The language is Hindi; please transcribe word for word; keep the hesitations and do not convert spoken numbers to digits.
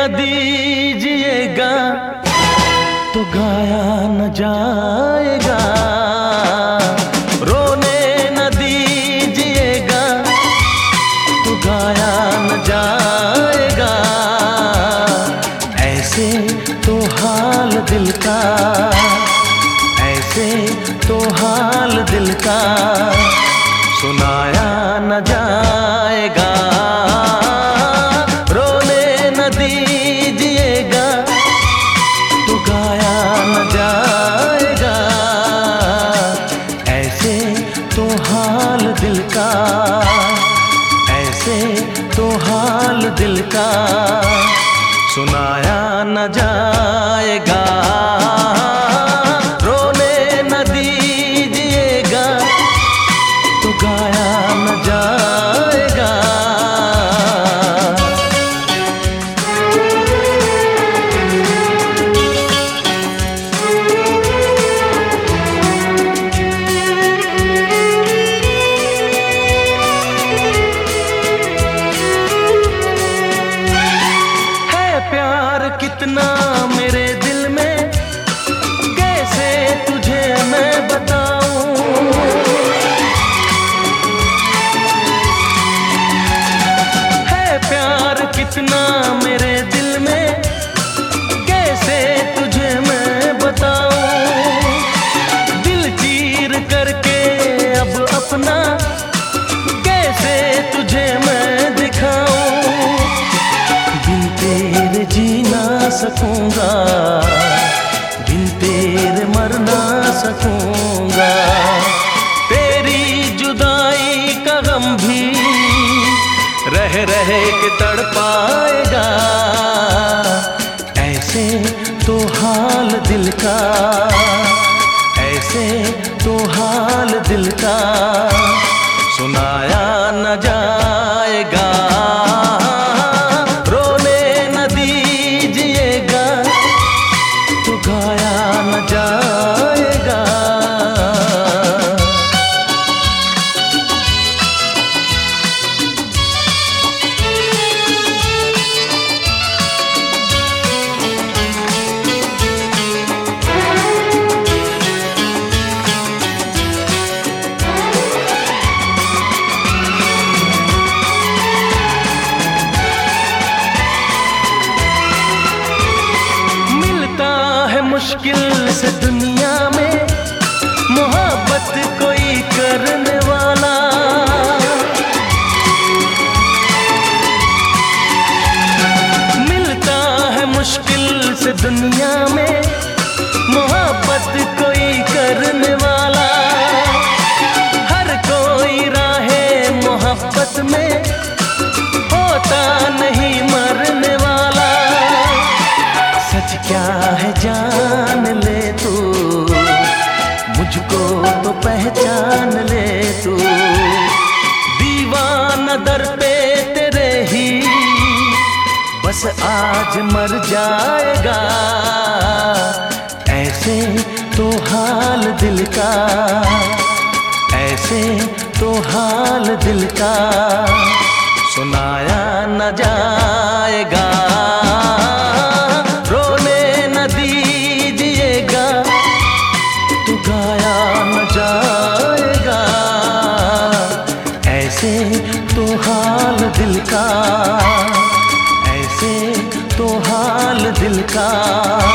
दीजिएगा तो गाया न जाएगा, रोने न दीजिएगा तो गाया न जाएगा। ऐसे तो हाल दिल का, ऐसे तो हाल दिल का सुनाया न जाएगा। रोने न दीजिएगा तो गाया न जाएगा। ऐसे तो हाल दिल का, ऐसे तो हाल दिल का सुनाया न जाएगा। रोने न दीजिएगा तो गाया न जाएगा। कितना मेरे दिल में कैसे तुझे मैं बताऊं, है प्यार कितना मेरे दिल में कैसे तुझे मैं बताऊं। दिल चीर करके अब अपना कैसे तुझे मैं दिखाऊं। बिन तेरे जीना सकूंगा, बिन तेरे मर ना सकूंगा। तेरी जुदाई का गम भी रह रह के तड़पाएगा। ऐसे तो हाल दिल का, ऐसे तो हाल दिल का सुनाया न जाएगा। मुश्किल से दुनिया में मोहब्बत कोई करने वाला। मिलता है मुश्किल से दुनिया में मोहब्बत कोई करने वाला। हर कोई राहे मोहब्बत में होता नहीं मरने वाला। सच क्या है जान ले तू, मुझको तो पहचान ले तू। दीवाना दर पे तेरे ही बस आज मर जाएगा। ऐसे तो हाल दिल का, ऐसे तो हाल दिल का सुनाया न जाएगा। ऐसे तो हाल दिल का, ऐसे तो हाल दिल का